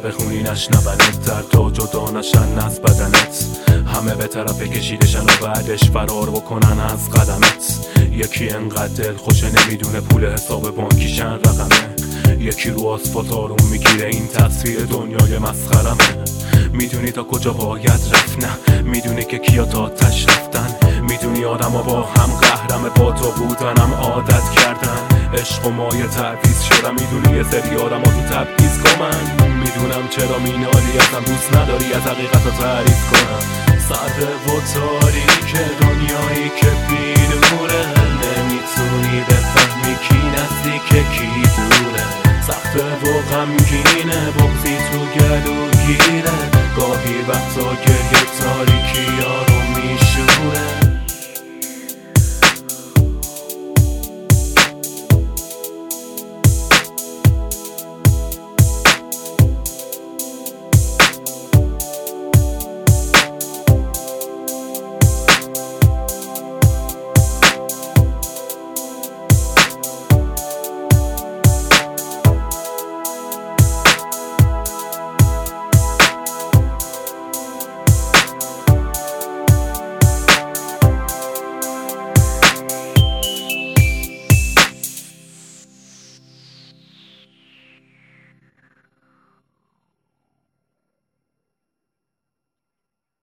بخونی نشنونت، در تا جدا نشن از بدنت. همه به طرف کشیدشن و بعدش فرار بکنن از قدمت. یکی انقدر دل خوشه نمیدونه پول حساب بانکیشن رقمه. یکی رو آسفالت آروم میگیره، این تصویر دنیای مسخرمه. میدونی تا کجا باید رفت؟ نه میدونی که کیا تا آتش رفتن. میدونی آدم با هم قهرم، با تو بودنم عادت کردن. عشق و مایه تعویض شدم، میدونی یه سری آدم ها تو تبعیض کنن. میدونم چرا مینالی ازم دوست نداری از حقیقت رو تعریف کنم. سرده و تاریک دنیایی که بی نوره، نمیتونی بفهمی کی نزدیکه کی دوره. سخته و غمگینه، بغضی تو گلو گیره، گاهی وقتا